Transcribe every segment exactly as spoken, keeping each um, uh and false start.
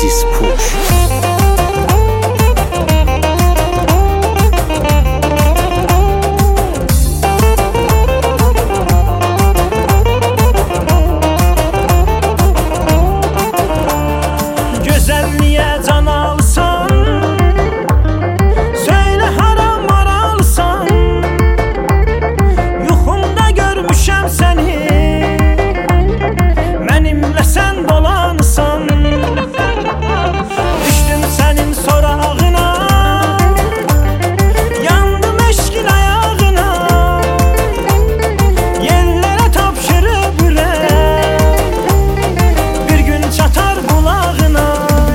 Aziz Pur. Gözəlliyə can alsan, söylə haram maralsan. Yuxumda görmüşəm səni, mənimlə sən dolansan. Düşdüm sənin sorağına, yandım eşqin ayağına. Yerlərə tapşırıb ürək, bir gün çatar qulağına.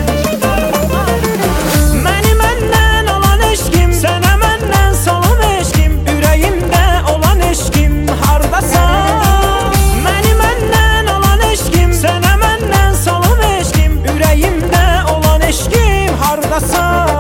Məni məndən alan eşqim, sənə məndən salan eşqim, ürəyimdə olan eşqim hardasan? Məni məndən alan eşqim, sənə məndən salan eşqim, ürəyimdə olan eşqim hardasan?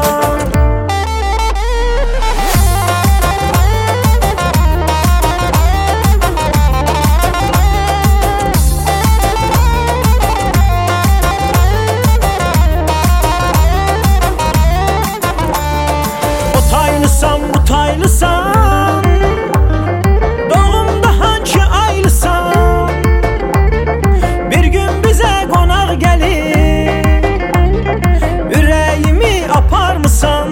O taylısan, bu taylısan, doğumda hangi aylısan? Bir gün bizə qonaq gəlir, ürəyimi aparmısan?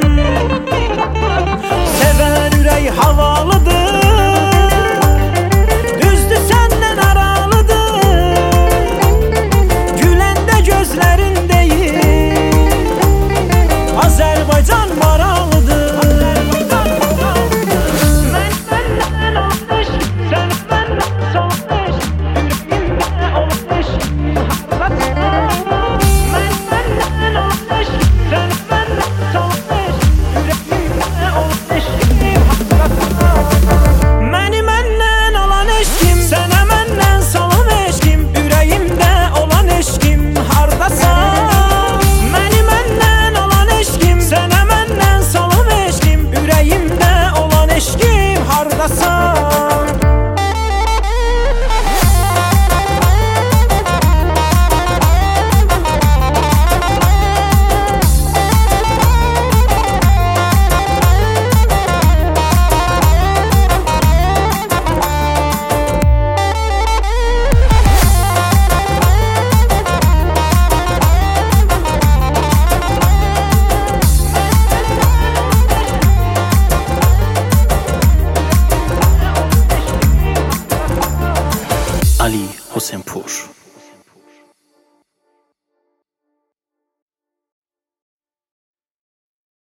Sevən ürək havalıdır, düzdür səndən aralıdır. Güləndə gözlərin deyir, Azərbaycan maralıdır. Mən səndən almış, sən məndən salmış, ürəyimdə olan eşqim hardasan? Mən səndən almış, sən məndən salmış, ürəyimdə olan eşqim hardasan? Məni məndən alan eşqim, sənə məndən salan eşqim, ürəyimdə olan eşqim hardasan? Məni məndən alan eşqim, sənə məndən salan eşqim, ürəyimdə olan eşqim hardasan? Ali Hosenpur.